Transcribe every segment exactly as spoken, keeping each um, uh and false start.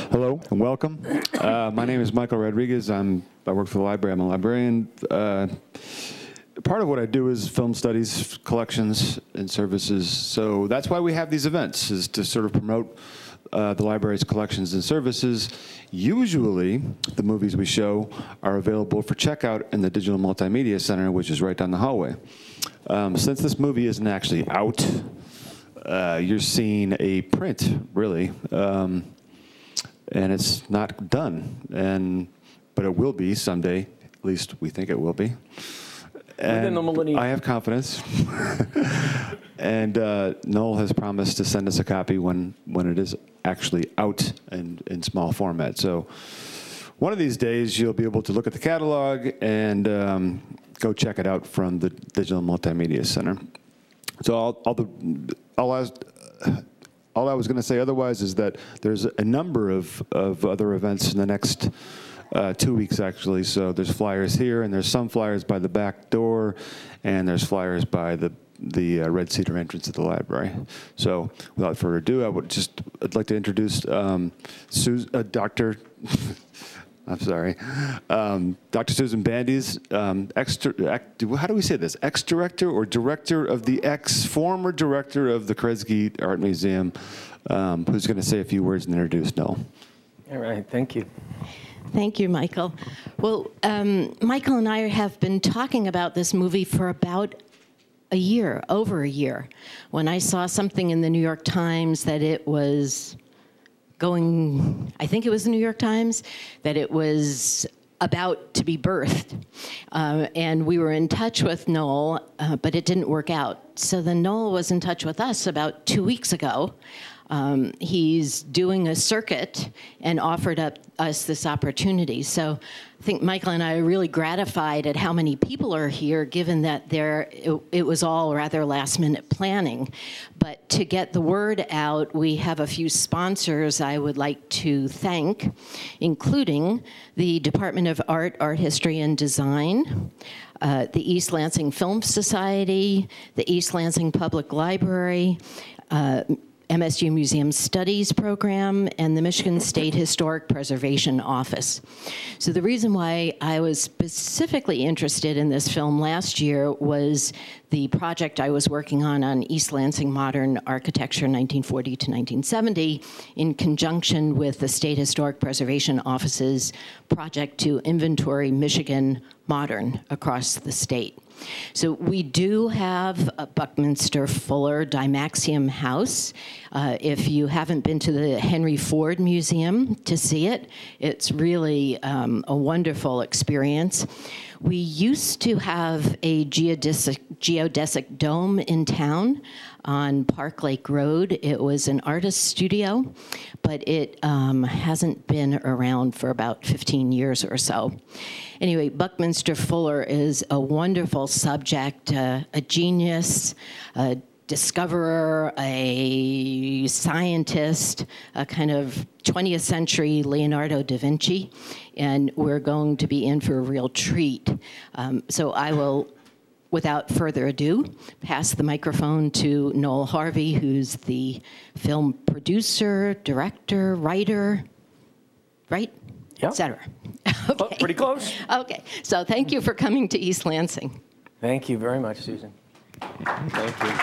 Hello and welcome. Uh, my name is Michael Rodriguez. I'm, I work for the library. I'm a librarian. Uh, part of what I do is film studies, collections, and services. So that's why we have these events, is to sort of promote uh, the library's collections and services. Usually, the movies we show are available for checkout in the Digital Multimedia Center, which is right down the hallway. Um, since this movie isn't actually out, uh, you're seeing a print, really. Um, And it's not done, and but it will be someday. At least we think it will be. Within the millennium. I have confidence. And uh, Noel has promised to send us a copy when, when it is actually out in, in small format. So one of these days you'll be able to look at the catalog and um, go check it out from the Digital Multimedia Center. So I'll, I'll, the, I'll ask. All I was going to say otherwise is that there's a number of, of other events in the next uh, two weeks, actually. So there's flyers here, and there's some flyers by the back door, and there's flyers by the the uh, Red Cedar entrance of the library. So without further ado, I would just I'd like to introduce um, Sus- uh, Doctor I'm sorry, um, Doctor Susan Bandes, um, ex- act, how do we say this? Ex-director or director of the ex, former director of the Kresge Art Museum, um, who's going to say a few words and introduce Noel. All right, thank you. Thank you, Michael. Well, um, Michael and I have been talking about this movie for about a year, over a year. When I saw something in the New York Times that it was going, I think it was the New York Times, that it was about to be birthed. Uh, and we were in touch with Noel, uh, but it didn't work out. So then Noel was in touch with us about two weeks ago. Um, he's doing a circuit and offered up us this opportunity. So I think Michael and I are really gratified at how many people are here, given that there it, it was all rather last-minute planning. But to get the word out, we have a few sponsors I would like to thank, including the Department of Art, Art History, and Design, uh, the East Lansing Film Society, the East Lansing Public Library, uh, M S U Museum Studies Program, and the Michigan State Historic Preservation Office. So the reason why I was specifically interested in this film last year was the project I was working on on East Lansing Modern Architecture nineteen forty to nineteen seventy in conjunction with the State Historic Preservation Office's project to inventory Michigan modern across the state. So we do have a Buckminster Fuller Dymaxium House. Uh, if you haven't been to the Henry Ford Museum to see it, it's really um, a wonderful experience. We used to have a geodesic, geodesic dome in town on Park Lake Road. It was an artist studio, but it um, hasn't been around for about fifteen years or so. Anyway, Buckminster Fuller is a wonderful subject, uh, a genius, a discoverer, a scientist, a kind of twentieth century Leonardo da Vinci, and we're going to be in for a real treat. Um, so I will, without further ado, pass the microphone to Noel Harvey, who's the film producer, director, writer, right? Yep. Et cetera. Okay. Oh, pretty close. Okay, so thank you for coming to East Lansing. Thank you very much, Susan. Thank you.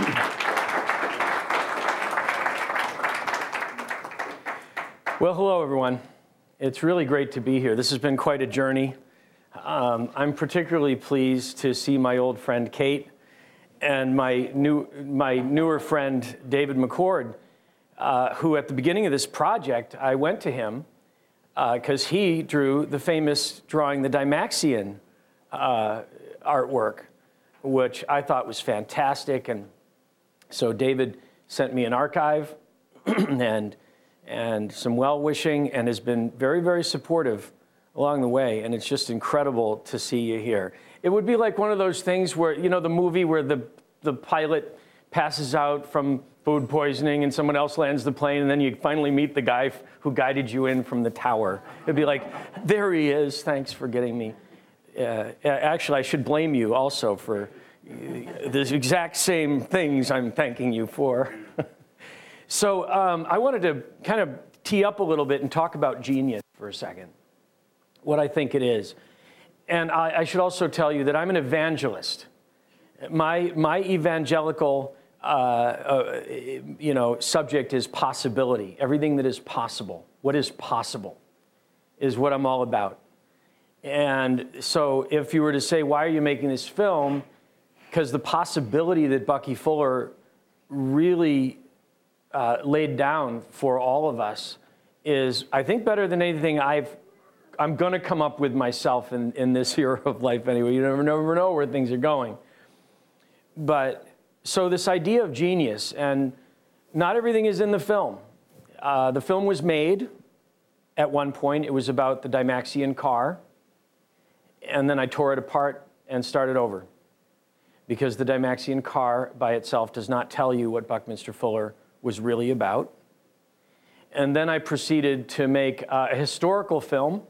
Well, hello, everyone. It's really great to be here. This has been quite a journey. Um, I'm particularly pleased to see my old friend Kate and my new, my newer friend David McCord, uh, who at the beginning of this project, I went to him because uh, he drew the famous drawing, the Dymaxion uh, artwork, which I thought was fantastic. And so David sent me an archive and, and some well-wishing, and has been very, very supportive along the way. And it's just incredible to see you here. It would be like one of those things where, you know, the movie where the, the pilot passes out from food poisoning and someone else lands the plane, and then you finally meet the guy who guided you in from the tower. It'd be like, there he is, thanks for getting me. Uh, actually, I should blame you also for the exact same things I'm thanking you for. So um, I wanted to kind of tee up a little bit and talk about genius for a second, what I think it is. And I, I should also tell you that I'm an evangelist. My, my evangelical uh, uh, you know, subject is possibility. Everything that is possible. What is possible is what I'm all about. And so if you were to say, why are you making this film? Because the possibility that Bucky Fuller really uh, laid down for all of us is, I think, better than anything I've, I'm going to come up with myself in, in this era of life anyway. You never, never know where things are going. But so this idea of genius, and not everything is in the film. Uh, the film was made at one point. It was about the Dymaxion car. And then I tore it apart and started over. Because the Dymaxion car by itself does not tell you what Buckminster Fuller was really about. And then I proceeded to make uh, a historical film.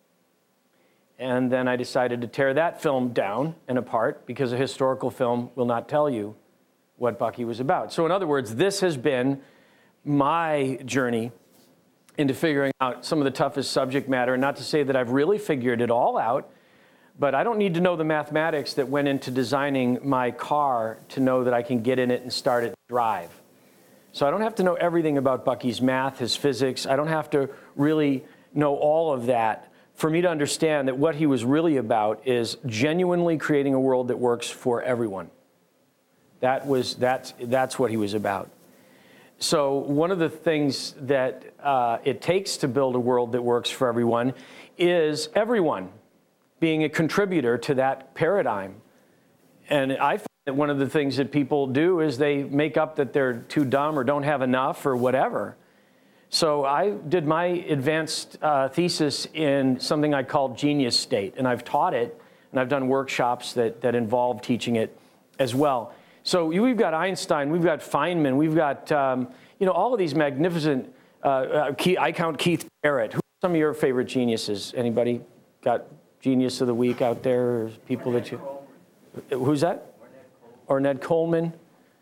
And then I decided to tear that film down and apart because a historical film will not tell you what Bucky was about. So in other words, this has been my journey into figuring out some of the toughest subject matter. And not to say that I've really figured it all out, but I don't need to know the mathematics that went into designing my car to know that I can get in it and start it and drive. So I don't have to know everything about Bucky's math, his physics. I don't have to really know all of that for me to understand that what he was really about is genuinely creating a world that works for everyone. That was, that's, that's what he was about. So one of the things that uh, it takes to build a world that works for everyone is everyone being a contributor to that paradigm. And I find that one of the things that people do is they make up that they're too dumb or don't have enough or whatever. So I did my advanced uh, thesis in something I called Genius State, and I've taught it, and I've done workshops that, that involve teaching it as well. So we've got Einstein, we've got Feynman, we've got um, you know, all of these magnificent, uh, uh, Keith, I count Keith Jarrett. Who are some of your favorite geniuses? Anybody got Genius of the Week out there, or people that you, who's that? Ornette Coleman.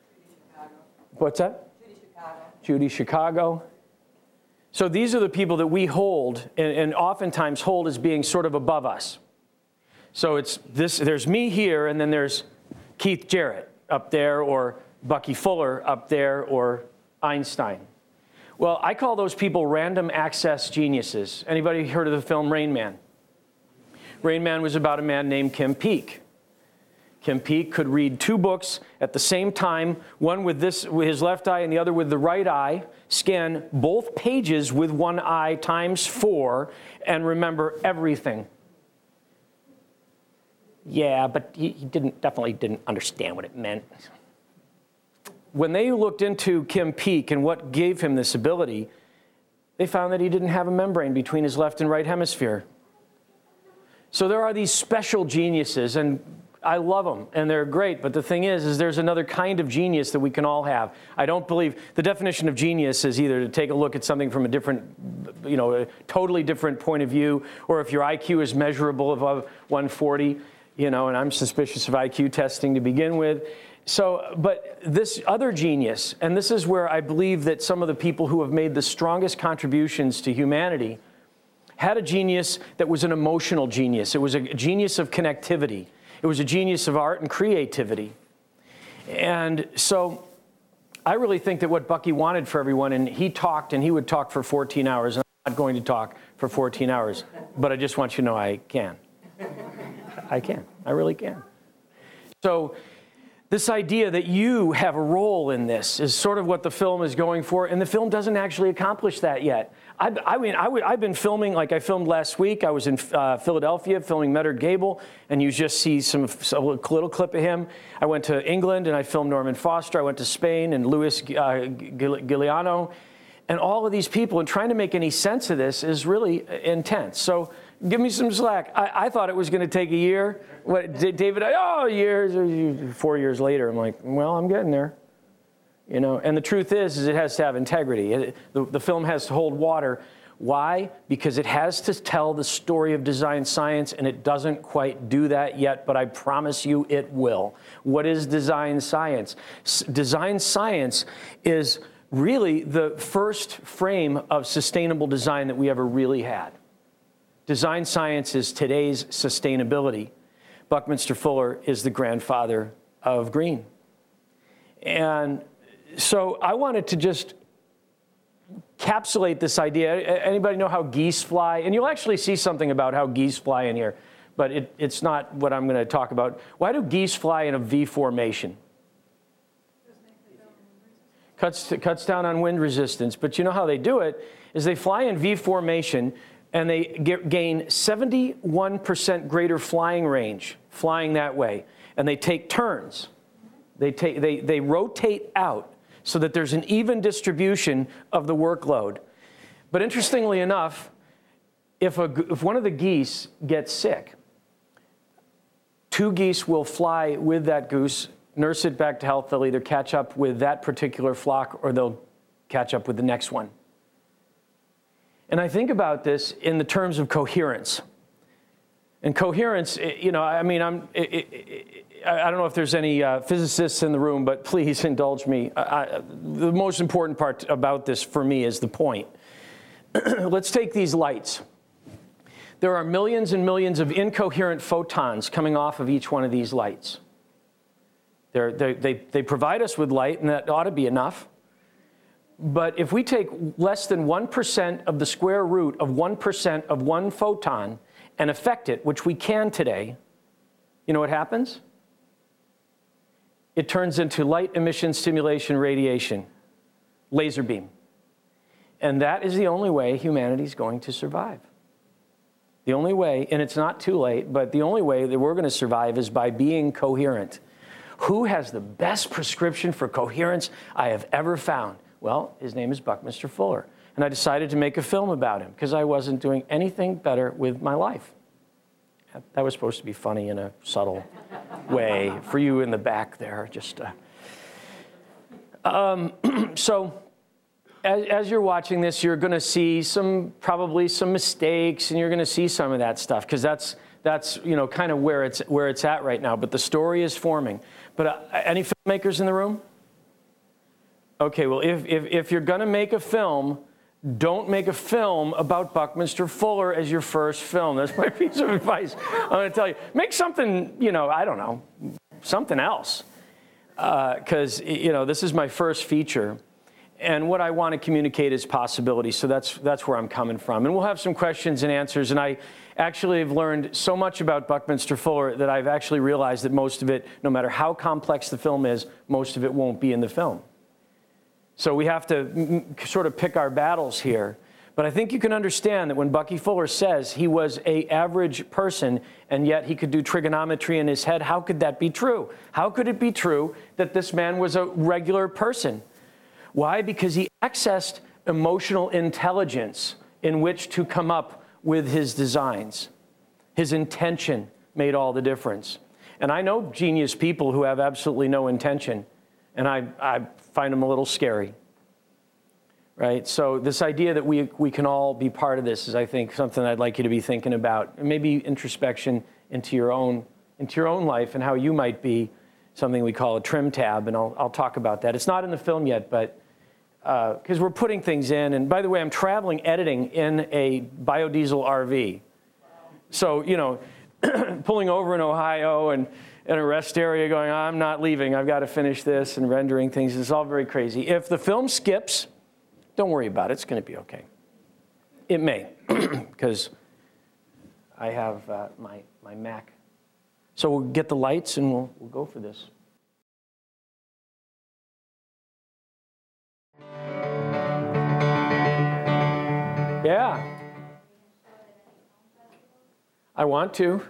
What's that? Judy Chicago. Judy Chicago. So these are the people that we hold, and, and oftentimes hold as being sort of above us. So it's this, there's me here, and then there's Keith Jarrett up there, or Bucky Fuller up there, or Einstein. Well, I call those people random access geniuses. Anybody heard of the film Rain Man? Rain Man was about a man named Kim Peek. Kim Peek could read two books at the same time, one with this with his left eye and the other with the right eye, scan both pages with one eye times four, and remember everything. Yeah, but he, he didn't definitely didn't understand what it meant. When they looked into Kim Peek and what gave him this ability, they found that he didn't have a membrane between his left and right hemisphere. So there are these special geniuses, and I love them, and they're great. But the thing is, is there's another kind of genius that we can all have. I don't believe the definition of genius is either to take a look at something from a different, you know, a totally different point of view, or if your I Q is measurable above one forty, you know, and I'm suspicious of I Q testing to begin with. So, but this other genius, and this is where I believe that some of the people who have made the strongest contributions to humanity had a genius that was an emotional genius. It was a genius of connectivity. It was a genius of art and creativity. And so I really think that what Bucky wanted for everyone, and he talked, and he would talk for fourteen hours. I'm not going to talk for fourteen hours, but I just want you to know I can. I can. I really can. So this idea that you have a role in this is sort of what the film is going for, and the film doesn't actually accomplish that yet. I, I mean, I w I've been filming, like I filmed last week. I was in uh, Philadelphia filming Medard Gable, and you just see some a little clip of him. I went to England, and I filmed Norman Foster. I went to Spain, and Luis uh, Giuliano, and all of these people. And trying to make any sense of this is really intense. So give me some slack. I, I thought it was going to take a year. What, David, oh, years, four years later, I'm like, well, I'm getting there. You know, and the truth is, is it has to have integrity. It, the, the film has to hold water. Why? Because it has to tell the story of design science, and it doesn't quite do that yet, but I promise you it will. What is design science? S design science is really the first frame of sustainable design that we ever really had. Design science is today's sustainability. Buckminster Fuller is the grandfather of green. And so I wanted to just encapsulate this idea. Anybody know how geese fly? And you'll actually see something about how geese fly in here, but it, it's not what I'm going to talk about. Why do geese fly in a V formation? Cuts, to, cuts down on wind resistance. But you know how they do it is they fly in V formation and they get, gain seventy-one percent greater flying range flying that way. And they take turns. They, take, they, they rotate out so that there's an even distribution of the workload. But interestingly enough, if, a, if one of the geese gets sick, two geese will fly with that goose, nurse it back to health. They'll either catch up with that particular flock or they'll catch up with the next one. And I think about this in the terms of coherence. And coherence, you know, I mean, I'm, it, it, it, I don't know if there's any uh, physicists in the room, but please indulge me. I, I, the most important part about this for me is the point. Let's take these lights. There are millions and millions of incoherent photons coming off of each one of these lights. They're, they, they, they provide us with light, and that ought to be enough. But if we take less than one percent of the square root of one percent of one photon and affect it, which we can today, you know what happens? It turns into light emission stimulation radiation, laser beam. And that is the only way humanity is going to survive. The only way, and it's not too late, but the only way that we're going to survive is by being coherent. Who has the best prescription for coherence I have ever found? Well, his name is Buckminster Fuller. And I decided to make a film about him because I wasn't doing anything better with my life. That was supposed to be funny in a subtle way for you in the back there. Just uh. um, so as, as you're watching this, you're going to see some probably some mistakes, and you're going to see some of that stuff because that's that's you know kind of where it's where it's at right now. But the story is forming. But uh, any filmmakers in the room? Okay, well, if if, if you're going to make a film, don't make a film about Buckminster Fuller as your first film. That's my piece of advice. I'm going to tell you. Make something, you know, I don't know, something else. Because, uh, you know, this is my first feature. And what I want to communicate is possibility. So that's, that's where I'm coming from. And we'll have some questions and answers. And I actually have learned so much about Buckminster Fuller that I've actually realized that most of it, no matter how complex the film is, most of it won't be in the film. So we have to m- sort of pick our battles here. But I think you can understand that when Bucky Fuller says he was an average person and yet he could do trigonometry in his head, how could that be true? How could it be true that this man was a regular person? Why? Because he accessed emotional intelligence in which to come up with his designs. His intention made all the difference. And I know genius people who have absolutely no intention, and I, I find them a little scary, right? So this idea that we we can all be part of this is, I think, something I'd like you to be thinking about. And maybe introspection into your own into your own life and how you might be something we call a trim tab, and I'll I'll talk about that. It's not in the film yet, but because uh, we're putting things in. And by the way, I'm traveling editing in a biodiesel R V. So, you know, pulling over in Ohio and in a rest area going, I'm not leaving, I've got to finish this, and rendering things. It's all very crazy. If the film skips, don't worry about it. It's going to be okay. It may, because I have uh, my, my Mac. So we'll get the lights and we'll, we'll go for this. Yeah. I want to.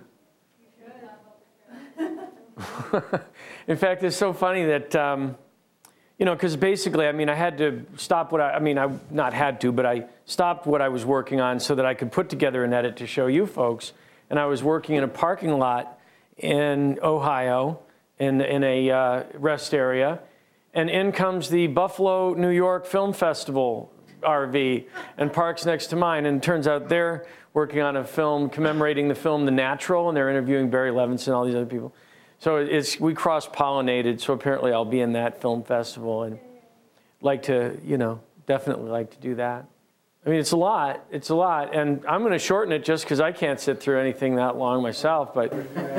In fact, it's so funny that, um, you know, because basically, I mean, I had to stop what I, I mean, I not had to, but I stopped what I was working on so that I could put together an edit to show you folks. And I was working in a parking lot in Ohio, in, in a uh, rest area. And in comes the Buffalo, New York Film Festival R V and parks next to mine. And it turns out they're working on a film commemorating the film The Natural, and they're interviewing Barry Levinson and all these other people. So it's we cross-pollinated, so apparently I'll be in that film festival. And like to, you know, definitely like to do that. I mean, it's a lot. It's a lot. And I'm going to shorten it just because I can't sit through anything that long myself. But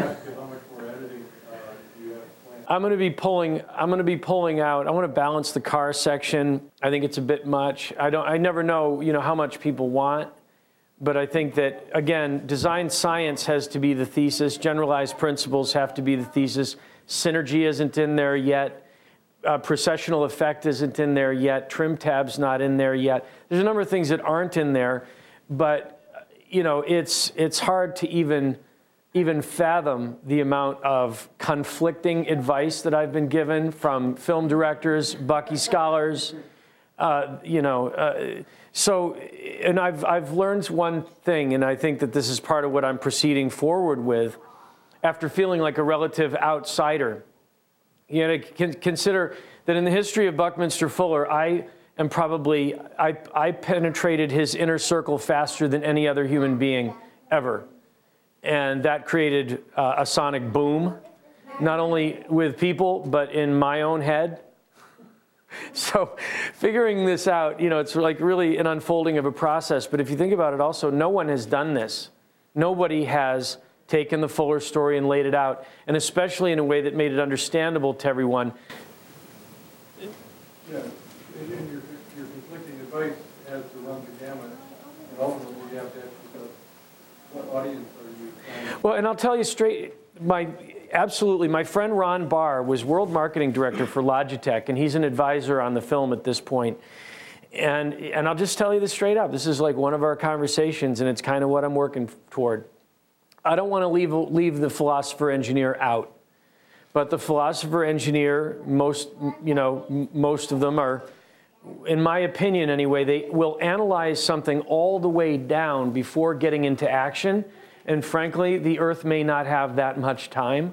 I'm going to be pulling. I'm going to be pulling out. I want to balance the car section. I think it's a bit much. I don't. I never know, you know, how much people want. But I think that, again, design science has to be the thesis. Generalized principles have to be the thesis. Synergy isn't in there yet. Uh, processional effect isn't in there yet. Trim tab's not in there yet. There's a number of things that aren't in there, but you know, it's it's hard to even even fathom the amount of conflicting advice that I've been given from film directors, Bucky scholars, uh, you know. Uh, so, and I've I've learned one thing, and I think that this is part of what I'm proceeding forward with, after feeling like a relative outsider. You know, consider that in the history of Buckminster Fuller, I am probably, I, I penetrated his inner circle faster than any other human being ever. And that created uh, a sonic boom, not only with people, but in my own head. So figuring this out, you know, it's like really an unfolding of a process. But if you think about it also, no one has done this. Nobody has taken the Fuller story and laid it out, and especially in a way that made it understandable to everyone. Yeah, and your, your conflicting advice has to run the gamut, and ultimately you have to ask yourself, what audience are you trying to... Well, and I'll tell you straight, my absolutely, my friend Ron Barr was world marketing director for Logitech, and he's an advisor on the film at this point. And, and I'll just tell you this straight up. This is like one of our conversations, and it's kind of what I'm working toward. I don't want to leave, leave the philosopher engineer out, but the philosopher engineer, most, you know, most of them are, in my opinion anyway, they will analyze something all the way down before getting into action. And frankly, the earth may not have that much time.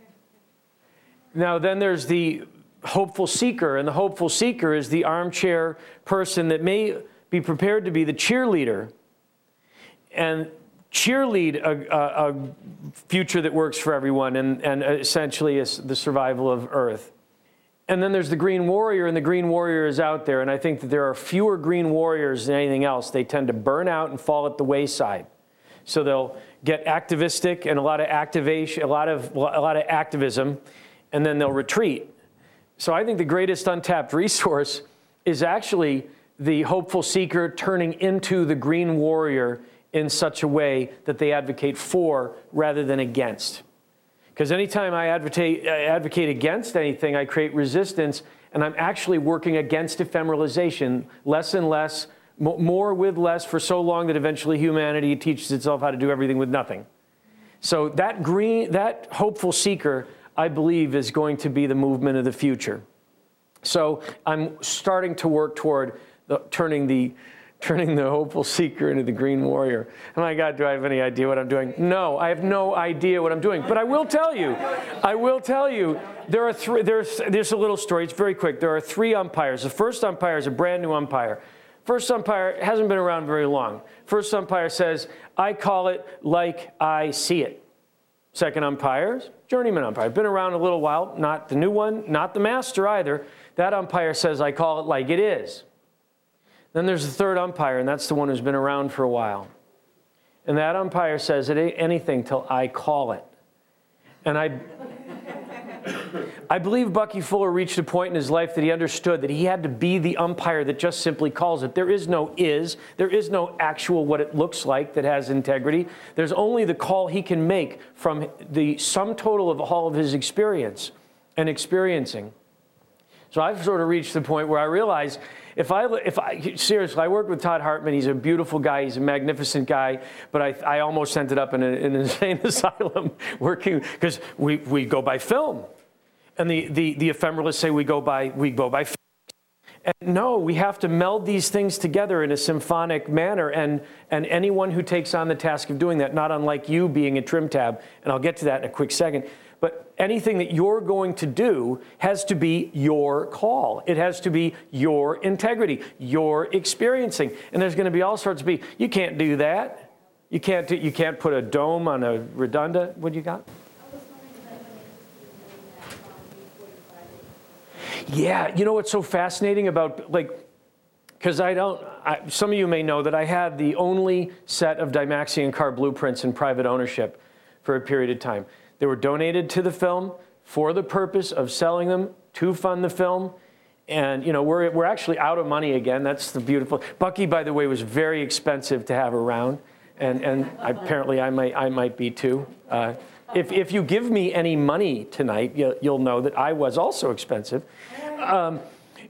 Now, then there's the hopeful seeker, and the hopeful seeker is the armchair person that may be prepared to be the cheerleader and cheerlead a, a, a future that works for everyone, and, and essentially is the survival of Earth. And then there's the Green Warrior, and the Green Warrior is out there, and I think that there are fewer Green Warriors than anything else. They tend to burn out and fall at the wayside. So they'll get activistic and a lot of activation, a lot of, a lot of activism, and then they'll retreat. So I think the greatest untapped resource is actually the hopeful seeker turning into the Green Warrior in such a way that they advocate for rather than against. Because anytime I advocate, I advocate against anything, I create resistance, and I'm actually working against ephemeralization, less and less, more with less, for so long that eventually humanity teaches itself how to do everything with nothing. So that green, that hopeful seeker, I believe, is going to be the movement of the future. So I'm starting to work toward the, turning the turning the hopeful seeker into the Green Warrior. Oh my God, do I have any idea what I'm doing? No, I have no idea what I'm doing. But I will tell you, I will tell you, there are three, there's, there's a little story, it's very quick. There are three umpires. The first umpire is a brand new umpire. First umpire hasn't been around very long. First umpire says, I call it like I see it. Second umpire, journeyman umpire, been around a little while, not the new one, not the master either. That umpire says, I call it like it is. Then there's the third umpire, and that's the one who's been around for a while. And that umpire says, it ain't anything till I call it. And I, I believe Bucky Fuller reached a point in his life that he understood that he had to be the umpire that just simply calls it. There is no is. There is no actual what it looks like that has integrity. There's only the call he can make from the sum total of all of his experience and experiencing. So I've sort of reached the point where I realize if I, if I, seriously, I worked with Todd Hartman. He's a beautiful guy. He's a magnificent guy. But I, I almost ended up in, a, in an insane asylum working, because we, we go by film. And the, the, the ephemeralists say we go by, we go by film. And no, we have to meld these things together in a symphonic manner. And, and anyone who takes on the task of doing that, not unlike you being a trim tab, and I'll get to that in a quick second, but anything that you're going to do has to be your call. It has to be your integrity, your experiencing. And there's going to be all sorts of people. You can't do that. You can't, do, you can't put a dome on a redundant. What do you got? Yeah, you know what's so fascinating about, like, because I don't, I, some of you may know that I had the only set of Dymaxion car blueprints in private ownership for a period of time. They were donated to the film for the purpose of selling them to fund the film. And, you know, we're, we're actually out of money again. That's the beautiful. Bucky, by the way, was very expensive to have around. And, and apparently I might, I might be too. Uh, if, if you give me any money tonight, you'll, you'll know that I was also expensive. Um,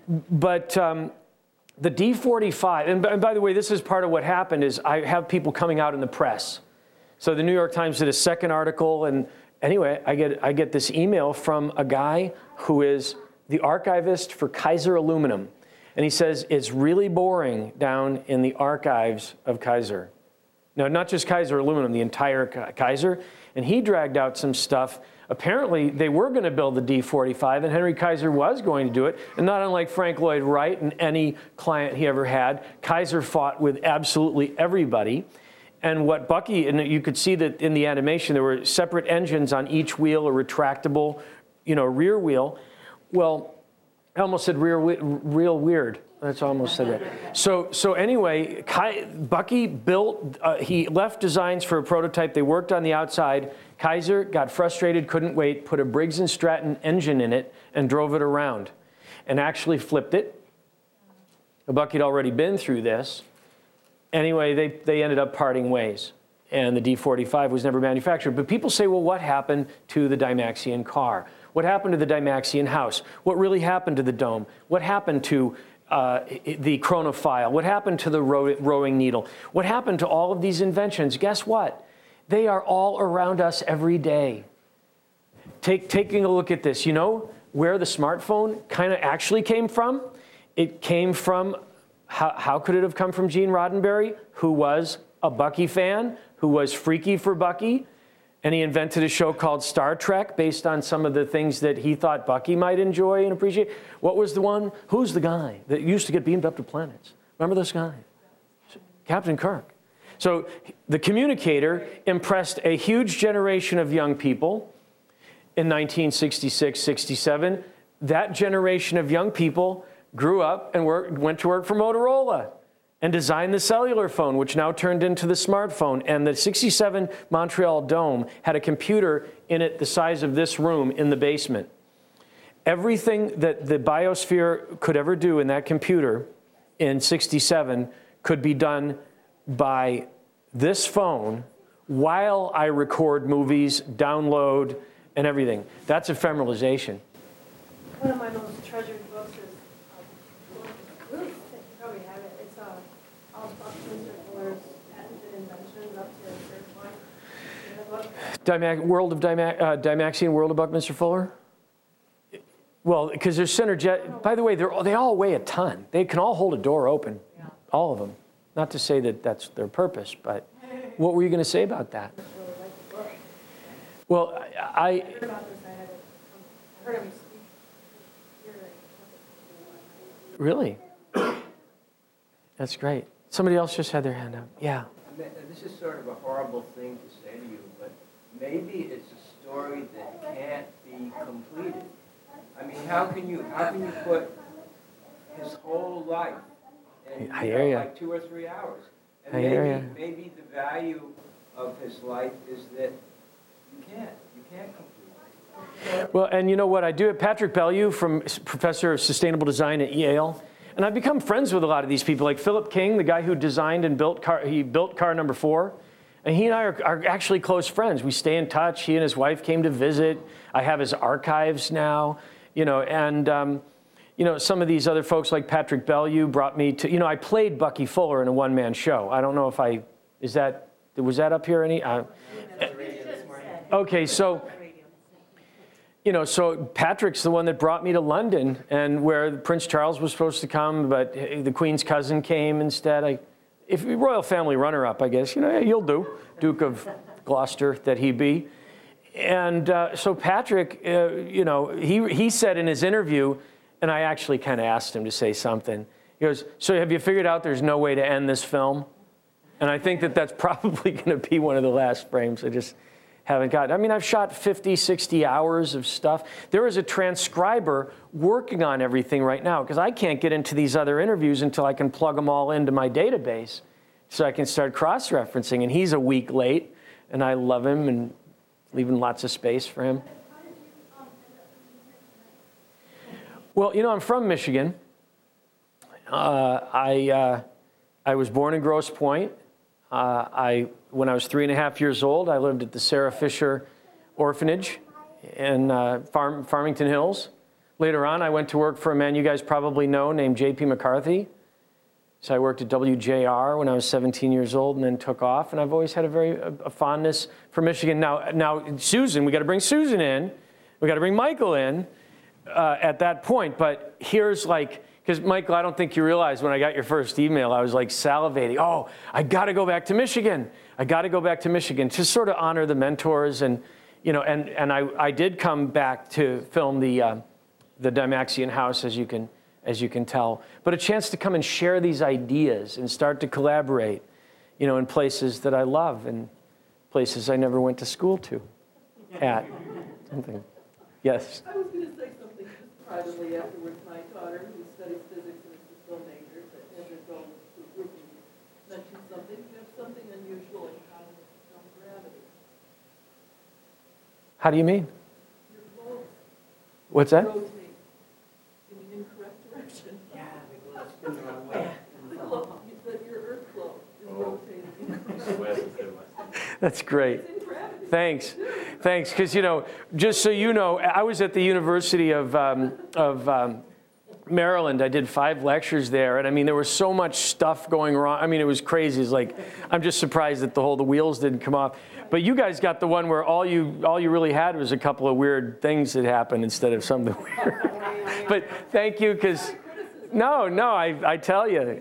but um, the D forty-five, and by, and by the way, this is part of what happened, is I have people coming out in the press. So the New York Times did a second article, and anyway, I get, I get this email from a guy who is the archivist for Kaiser Aluminum. And he says, it's really boring down in the archives of Kaiser. No, not just Kaiser Aluminum, the entire Kaiser. And he dragged out some stuff. Apparently, they were going to build the D forty-five, and Henry Kaiser was going to do it. And not unlike Frank Lloyd Wright and any client he ever had, Kaiser fought with absolutely everybody. And what Bucky, and you could see that in the animation, there were separate engines on each wheel, a retractable, you know, rear wheel. Well, I almost said rear, real weird. That's almost said that. So, so anyway, Kai, Bucky built, uh, he left designs for a prototype. They worked on the outside. Kaiser got frustrated, couldn't wait, put a Briggs and Stratton engine in it and drove it around and actually flipped it. Bucky had already been through this. Anyway, they, they ended up parting ways, and the D forty-five was never manufactured. But people say, well, what happened to the Dymaxion car? What happened to the Dymaxion house? What really happened to the dome? What happened to uh, the chronophile? What happened to the row, rowing needle? What happened to all of these inventions? Guess what? They are all around us every day. Take, taking a look at this, you know where the smartphone kind of actually came from? It came from, how, how could it have come from Gene Roddenberry, who was a Bucky fan, who was freaky for Bucky, and he invented a show called Star Trek based on some of the things that he thought Bucky might enjoy and appreciate. What was the one? Who's the guy that used to get beamed up to planets? Remember this guy? Captain Kirk. So the Communicator impressed a huge generation of young people in nineteen sixty-six, sixty-seven. That generation of young people grew up and worked, went to work for Motorola and designed the cellular phone, which now turned into the smartphone. And the sixty-seven Montreal Dome had a computer in it the size of this room in the basement. Everything that the biosphere could ever do in that computer in sixty-seven could be done by this phone while I record movies, download, and everything. That's ephemeralization. One of my most treasured books is, um, really thick, you probably have it. It's uh, all Buckminster Fuller's patented inventions up to the third one. Dymac, World of Dymac, uh, Dymaxion, World of Buckminster Fuller? Well, because there's synerget. By the way, they're, they all weigh a ton. They can all hold a door open, yeah. All of them. Not to say that that's their purpose, but what were you going to say about that? Well, I... I heard about this. I heard him speak. Really? That's great. Somebody else just had their hand up. Yeah. This is sort of a horrible thing to say to you, but maybe it's a story that can't be completed. I mean, how can you how can you put his whole life in I you hear know, you. like two or three hours? And I maybe, hear you. maybe the value of his life is that you can't you can't complete it. Well, and you know what I do? Patrick Bellew, from professor of sustainable design at Yale, and I've become friends with a lot of these people, like Philip King, the guy who designed and built car, he built car number four. And he and I are, are actually close friends. We stay in touch. He and his wife came to visit. I have his archives now, you know, and, um, you know, some of these other folks like Patrick Bellew brought me to, you know, I played Bucky Fuller in a one-man show. I don't know if I, is that, was that up here any? Uh, okay, so, you know, so Patrick's the one that brought me to London, and where Prince Charles was supposed to come, but the Queen's cousin came instead. I, if royal family runner-up, I guess, you know, yeah, you'll do, Duke of Gloucester that he be. And uh, so Patrick, uh, you know, he, he said in his interview, and I actually kind of asked him to say something. He goes, so have you figured out there's no way to end this film? And I think that that's probably going to be one of the last frames. I just haven't gotten. I mean, I've shot fifty, sixty hours of stuff. There is a transcriber working on everything right now because I can't get into these other interviews until I can plug them all into my database so I can start cross-referencing. And he's a week late, and I love him and leaving lots of space for him. Well, you know, I'm from Michigan. Uh, I, uh, I was born in Grosse Pointe. Uh, I, when I was three and a half years old, I lived at the Sarah Fisher Orphanage in uh, Farm, Farmington Hills. Later on, I went to work for a man you guys probably know named J P McCarthy. So I worked at W J R when I was seventeen years old and then took off. And I've always had a very a, a fondness for Michigan. Now, now Susan, we got to bring Susan in. We got to bring Michael in uh, at that point. But here's like, because Michael, I don't think you realized when I got your first email, I was like salivating. Oh, I got to go back to Michigan. I got to go back to Michigan to sort of honor the mentors. And, you know, and, and I, I did come back to film the, uh, the Dymaxion House, as you can as you can tell, but a chance to come and share these ideas and start to collaborate, you know, in places that I love and places I never went to school to at. Something. Yes? I was going to say something just privately afterwards. My daughter, who studies physics and is a filmmaker, but as a goal with me, mentioned something. You have something unusual in common with film gravity. How do you mean? Your lobes What's that? rotate in an incorrect direction. Yeah, the globe, but your Earth globe is rotating. That's great. It's in gravity. Thanks. Thanks. Because, you know, just so you know, I was at the University of, um, of um, Maryland. I did five lectures there. And I mean, there was so much stuff going wrong. I mean, it was crazy. It's like, I'm just surprised that the whole, the wheels didn't come off. But you guys got the one where all you, all you really had was a couple of weird things that happened instead of something weird. But thank you, because, no, no, I, I tell you.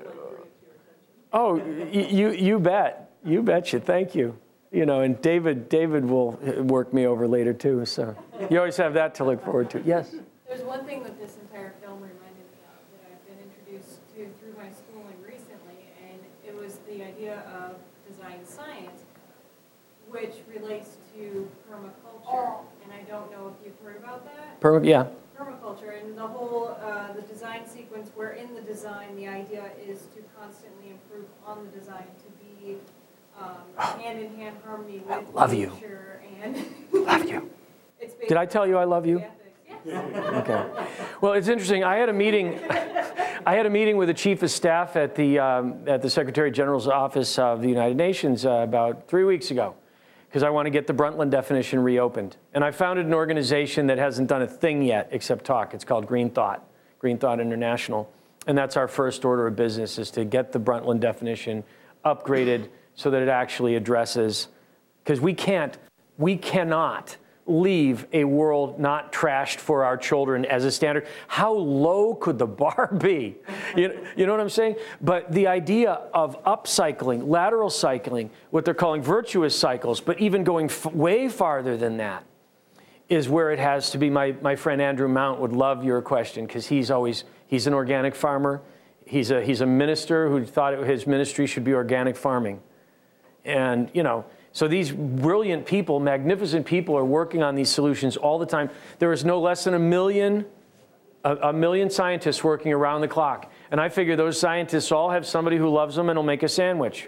Oh, you, you bet. You betcha. Thank you. You know, and David, David will work me over later too. So you always have that to look forward to. Yes. There's one thing that this entire film reminded me of that I've been introduced to through my schooling recently, and it was the idea of design science, which relates to permaculture. And I don't know if you've heard about that. Perma, yeah. Permaculture and the whole uh, the design sequence, where in the design the idea is to constantly improve on the design to be um, hand in hand harmony with love you. nature and Love you. It's Did I tell you I love you? Yes. Okay. Well, it's interesting. I had a meeting. I had a meeting with the chief of staff at the um, at the Secretary General's office of the United Nations uh, about three weeks ago, because I want to get the Brundtland definition reopened. And I founded an organization that hasn't done a thing yet except talk. It's called Green Thought, Green Thought International. And that's our first order of business, is to get the Brundtland definition upgraded so that it actually addresses, because we can't, we cannot leave a world not trashed for our children as a standard. How low could the bar be? You, you know what I'm saying? But the idea of upcycling, lateral cycling, what they're calling virtuous cycles, but even going f- way farther than that, is where it has to be. My, my friend Andrew Mount would love your question, because he's always, he's an organic farmer. He's a, he's a minister who thought it, his ministry should be organic farming. And, you know, so these brilliant people, magnificent people, are working on these solutions all the time. There is no less than a million, a, a million scientists working around the clock. And I figure those scientists all have somebody who loves them and will make a sandwich.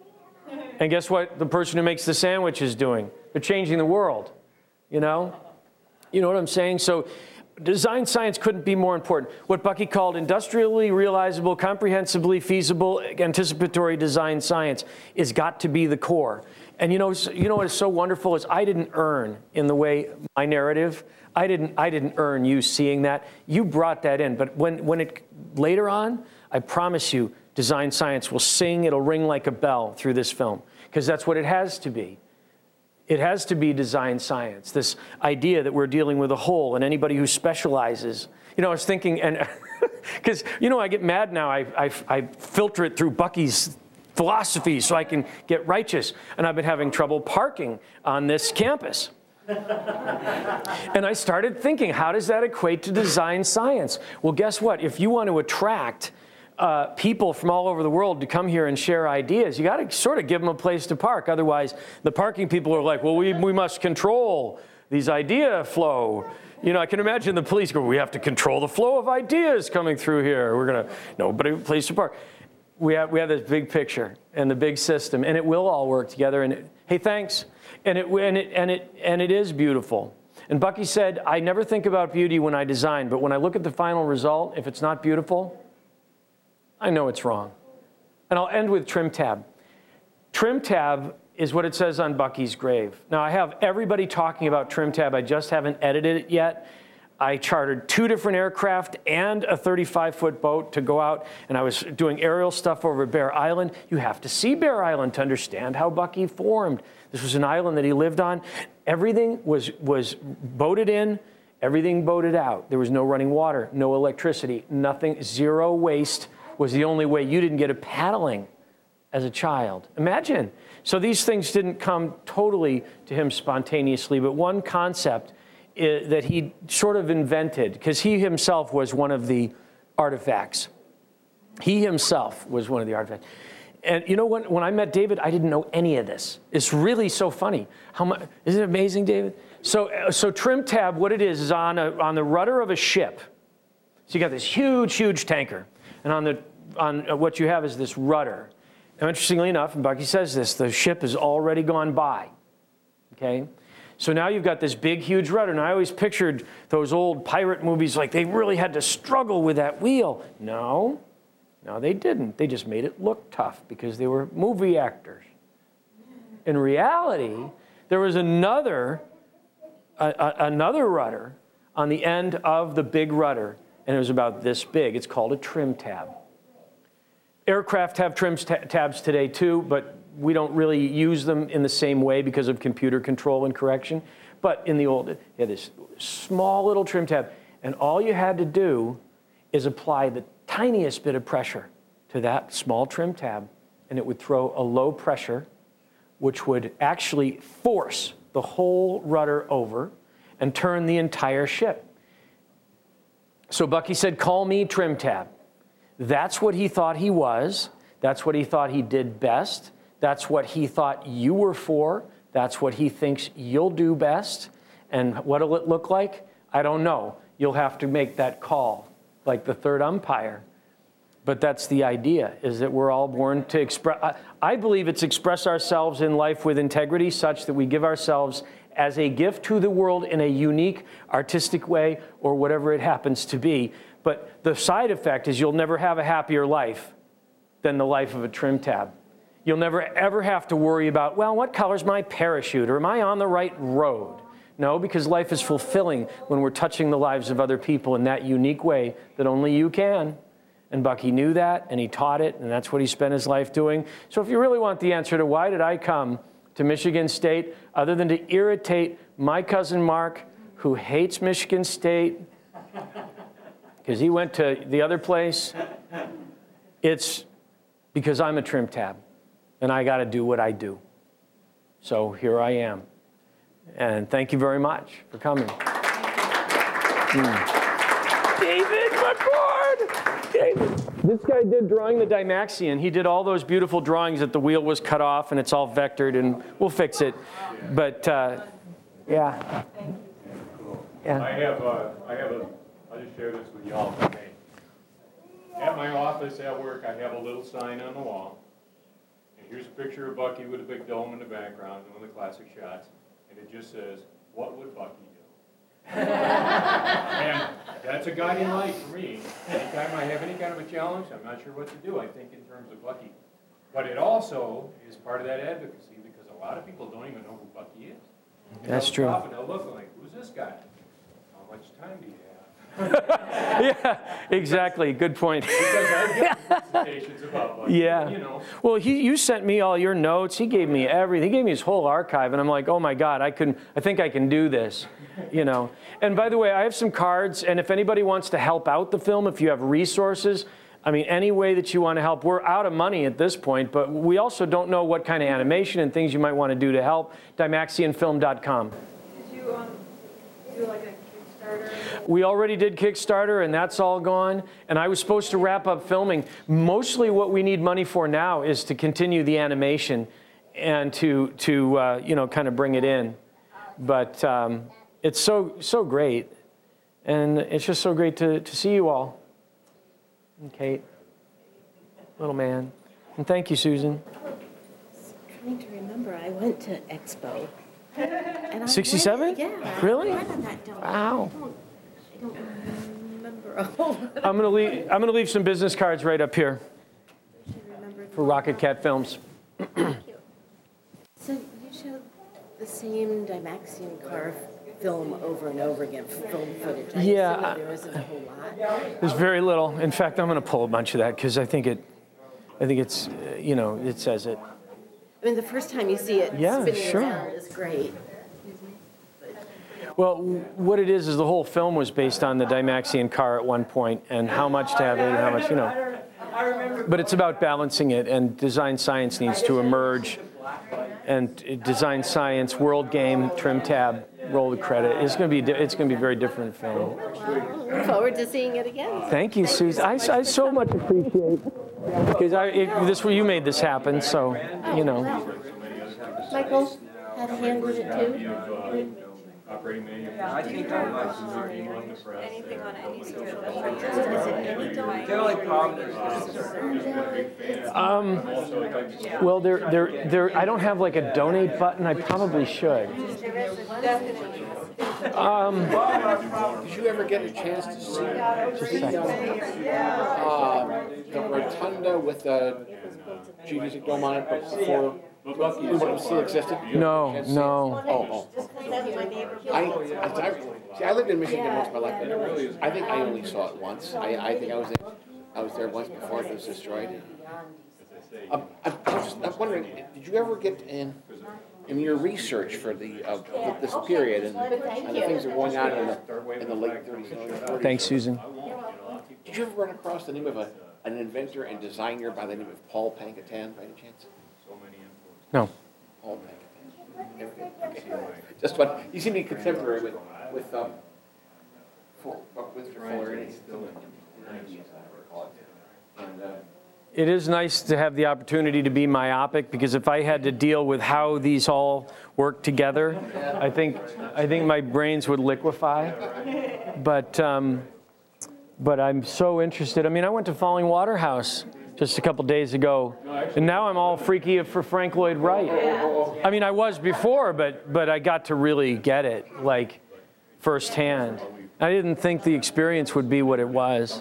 And guess what the person who makes the sandwich is doing? They're changing the world, you know? You know what I'm saying? So design science couldn't be more important. What Bucky called industrially realizable, comprehensively feasible, anticipatory design science is got to be the core. And you know, you know what is so wonderful is I didn't earn in the way my narrative. I didn't. I didn't earn you seeing that. You brought that in. But when when it later on, I promise you, design science will sing. It'll ring like a bell through this film, because that's what it has to be. It has to be design science. This idea that we're dealing with a whole, and anybody who specializes. You know, I was thinking, and because you know, I get mad now. I I, I filter it through Bucky's philosophy so I can get righteous. And I've been having trouble parking on this campus. And I started thinking, how does that equate to design science? Well, guess what? If you want to attract uh, people from all over the world to come here and share ideas. You got to sort of give them a place to park. Otherwise, the parking people are like, well, we, we must control these idea flow. You know, I can imagine the police go, we have to control the flow of ideas coming through here. We're going to, nobody place to park. We have, we have this big picture and the big system, and it will all work together. And it, hey, thanks. And it, and, it, and, it, and it is beautiful. And Bucky said, I never think about beauty when I design, but when I look at the final result, if it's not beautiful, I know it's wrong. And I'll end with trim tab. Trim tab is what it says on Bucky's grave. Now, I have everybody talking about trim tab. I just haven't edited it yet. I chartered two different aircraft and a thirty-five foot boat to go out, and I was doing aerial stuff over Bear Island. You have to see Bear Island to understand how Bucky formed. This was an island that he lived on. Everything was, was boated in, everything boated out. There was no running water, no electricity, nothing, zero waste was the only way. You didn't get a paddling as a child. Imagine. So these things didn't come totally to him spontaneously, but one concept is, that he sort of invented, because he himself was one of the artifacts. He himself was one of the artifacts. And you know, when, when I met David, I didn't know any of this. It's really so funny. How much, isn't it amazing, David? So, so trim tab, what it is, is on, a, on the rudder of a ship. So you got this huge, huge tanker. And on, the, on what you have is this rudder. Now, interestingly enough, and Bucky says this, the ship has already gone by, okay? So now you've got this big, huge rudder. And I always pictured those old pirate movies like they really had to struggle with that wheel. No, no, they didn't. They just made it look tough because they were movie actors. In reality, there was another, a, a, another rudder on the end of the big rudder, and it was about this big. It's called a trim tab. Aircraft have trim tabs today too, but we don't really use them in the same way because of computer control and correction. But in the old, you had this small little trim tab, and all you had to do is apply the tiniest bit of pressure to that small trim tab, and it would throw a low pressure, which would actually force the whole rudder over and turn the entire ship. So Bucky said, call me trim tab. That's what he thought he was. That's what he thought he did best. That's what he thought you were for. That's what he thinks you'll do best. And what'll it look like? I don't know. You'll have to make that call, like the third umpire. But that's the idea, is that we're all born to express. I, I believe it's express ourselves in life with integrity such that we give ourselves as a gift to the world in a unique, artistic way, or whatever it happens to be. But the side effect is you'll never have a happier life than the life of a trim tab. You'll never, ever have to worry about, well, what color's my parachute, or am I on the right road? No, because life is fulfilling when we're touching the lives of other people in that unique way that only you can. And Bucky knew that, and he taught it, and that's what he spent his life doing. So if you really want the answer to why did I come to Michigan State, other than to irritate my cousin Mark, who hates Michigan State, because he went to the other place, it's because I'm a trim tab, and I got to do what I do. So here I am. And thank you very much for coming. Mm. David McCord! David. This guy did drawing the Dymaxion. He did all those beautiful drawings that the wheel was cut off and it's all vectored, and we'll fix it. But, uh, yeah. Yeah. I have, uh, I have a, I'll just share this with y'all. Okay. At my office at work, I have a little sign on the wall. And here's a picture of Bucky with a big dome in the background, one of the classic shots. And it just says, what would Bucky do? And that's a guiding light for me. Anytime I have any kind of a challenge, I'm not sure what to do. I think in terms of Bucky. But it also is part of that advocacy, because a lot of people don't even know who Bucky is. And that's true. Often they'll look like, who's this guy? How much time do you have? Yeah, exactly. Good point. Because I get presentations about Bucky, yeah. you know. Well, he, you sent me all your notes. He gave me everything. He gave me his whole archive, and I'm like, oh my God, I can. I think I can do this, you know. And by the way, I have some cards, and if anybody wants to help out the film, if you have resources, I mean, any way that you want to help. We're out of money at this point, but we also don't know what kind of animation and things you might want to do to help. Dymaxion film dot com. Did you um, do like a Kickstarter? We already did Kickstarter, and that's all gone. And I was supposed to wrap up filming. Mostly what we need money for now is to continue the animation and to, to uh, you know, kind of bring it in. But um, it's so, so great. And it's just so great to, to see you all. And Kate, little man. And thank you, Susan. I'm trying to remember, I went to Expo. And I sixty-seven? went, yeah. Really? I went on that dome. Wow. I don't, I don't remember a whole lot. I'm gonna leave. I'm gonna leave some business cards right up here for Rocket Cat Films. Thank you. So you showed the same Dymaxion car film over and over again, film footage. I Yeah, assume there isn't a whole lot. There's very little. In fact, I'm gonna pull a bunch of that because I think it. I think it's. Uh, you know, it says it. I mean, the first time you see it Yeah, spinning sure. around is great. Well, what it is is the whole film was based on the Dymaxion car at one point, and how much to have it, and how much, you know. But it's about balancing it, and design science needs to emerge. And design science, world game, trim tab, roll the credit. It's going to be. It's going to be a very different film. Look forward to seeing it again. Thank you, Susan. I, I so much appreciate because I it, this you made this happen. So you know. Michael had a hand in it too. Operating manual. I think I was. Anything on any social media. The only problem is. Um, well, there, there, there. I don't have like a donate button. I probably should. Um, Did you ever get a chance to see just a second. uh, the rotunda with the geodesic dome on it before it still existed? No, Chance to see no. it? Oh, oh. I, I, I, see, I lived in Michigan most of my life. But I think I only saw it once. I, I think I was in, I was there once before it was destroyed. Um, I'm, I'm, just, I'm wondering, did you ever get in in your research for the uh, this period and, and the things that were going on in the in the late thirties and early forties? Thanks, Susan. Did you ever run across the name of a, an inventor and designer by the name of Paul Pankatan by any chance? No. Paul Pankatan. Never did. Okay. Just what you seem to be contemporary with with um for, with Mister Fuller and he's still in the nineties, I recall it. And uh, It is nice to have the opportunity to be myopic because if I had to deal with how these all work together, I think I think my brains would liquefy. But um, but I'm so interested. I mean, I went to Falling Waterhouse just a couple days ago, and now I'm all freaky for Frank Lloyd Wright. I mean, I was before, but but I got to really get it like firsthand. I didn't think the experience would be what it was.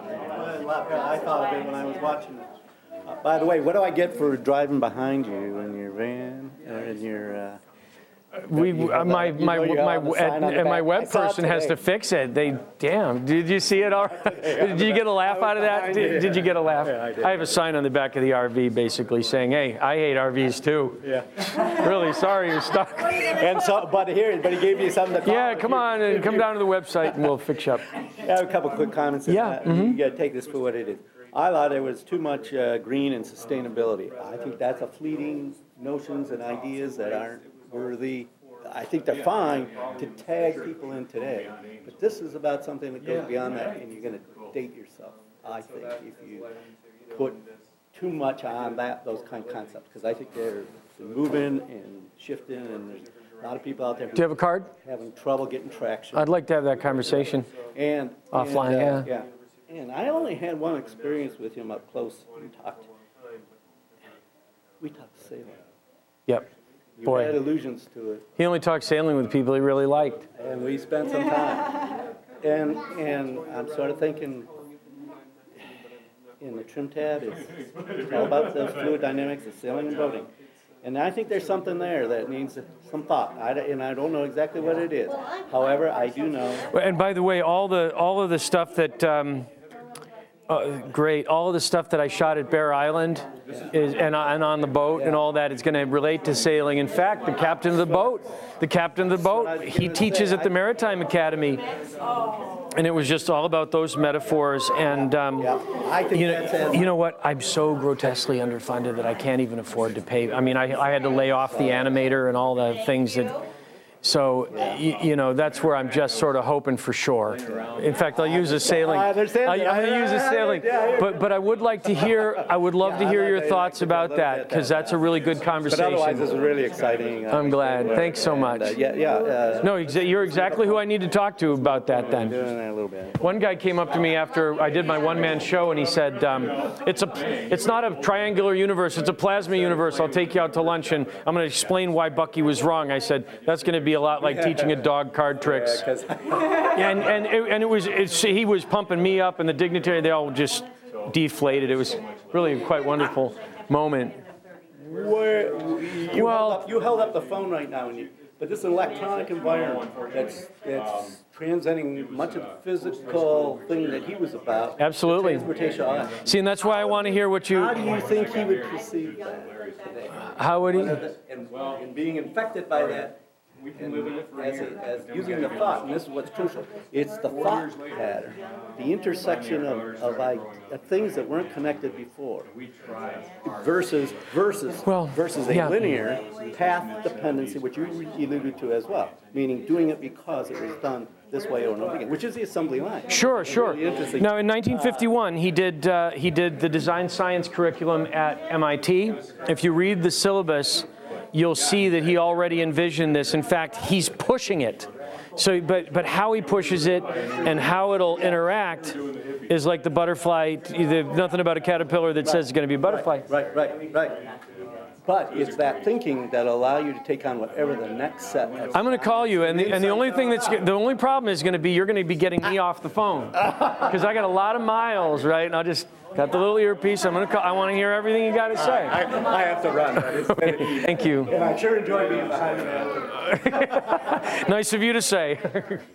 I thought of it when I was watching it. Uh, by the way, what do I get for driving behind you in your van or in your? Uh, We, you uh, have my that- you my know you my have the sign and, on the and my back. web I saw it person has today. to fix it. They damn. Did you see it already? Did you get a laugh out of that? Did, did you get a laugh? Yeah, I did. I have a sign on the back of the R V basically saying, "Hey, I hate R Vs too." Yeah. Really sorry you're stuck. And so, but here, but he gave you something to. Call Yeah, it. come on and come down to the website and we'll fix you up. I have a couple quick comments. on Yeah, that. mhm. You got to take this for what it is. I thought there was too much uh, green and sustainability. I think that's a fleeting notions and ideas that aren't worthy. I think they're fine to tag people in today, but this is about something that goes beyond that, and you're going to date yourself. I think if you put too much on that, those kind of concepts, because I think they're moving and shifting, and there's a lot of people out there Do you have a card? having trouble getting traction. I'd like to have that conversation. And Offline, and, uh, yeah. yeah. And I only had one experience with him up close. We talked. We talked sailing. Yep. You Boy. had allusions to it, He only talked sailing with people he really liked. and we spent some time. And and I'm sort of thinking, in the trim tab, it's, it's all about those fluid dynamics of sailing and boating. And I think there's something there that needs some thought. I, d- and I don't know exactly what it is. However, I do know. And by the way, all the all of the stuff that um, uh, great, all of the stuff that I shot at Bear Island is and, and on the boat and all that is going to relate to sailing. In fact, the captain of the boat, the captain of the boat, he teaches at the Maritime Academy, and it was just all about those metaphors. And um, Yeah, I think you that's know, it. you know what? I'm so grotesquely underfunded that I can't even afford to pay. I mean, I, I had to lay off the animator and all the things that. So, y- you know, that's where I'm just sort of hoping for shore. In fact, I'll use a sailing. I understand. I- I'm going to use a sailing. But but I would like to hear, I would love to hear your thoughts about that, because that's a really good But otherwise, this conversation. is really exciting. uh, I'm glad. Thanks so much. And, uh, Yeah, yeah. uh, No, exa- you're exactly who I need to talk to about that then. Doing that a little bit. One guy came up to me after I did my one-man show, and he said, um, "It's a, it's not a triangular universe. It's a plasma universe. I'll take you out to lunch, and I'm going to explain why Bucky was wrong." I said, "That's going to be a lot like teaching a dog card tricks." Because And and it, and it was it's, he was pumping me up, and the dignitary, they all just deflated. It was really quite wonderful moment. where, you Well- held up, you held up the phone right now, and you, but this electronic environment that's, that's transcending much of the physical thing that he was about. Absolutely. the Transportation. uh, See, and that's why I want to hear what you. How do you think he would perceive that today? How would he? And, and being infected by that, and as, a- as using the thought, and this is what's crucial, it's the thought pattern, the intersection of, of, I- of things that weren't connected before, versus, versus, Well, versus a yeah. linear path dependency, which you alluded to as well, meaning doing it because it was done this way over and over again, which is the assembly line. Sure, It's sure. really interesting. Now, in nineteen fifty-one, he did uh, he did the design science curriculum at M I T. If you read the syllabus, you'll see that he already envisioned this. In fact, he's pushing it. So, but but how he pushes it and how it'll interact is like the butterfly. There's nothing about a caterpillar that says it's going to be a butterfly. Right, right, right. But it's that thinking that allow you to take on whatever the next set of. I'm going to call you, and the, and the only thing that's the only problem is going to be you're going to be getting me off the phone because I got a lot of miles, right? And I just got the little earpiece. I'm going to call. I want to hear everything you got to say. I, I have to run. But it's been, Thank you. and I sure enjoy being behind the. Nice of you to say.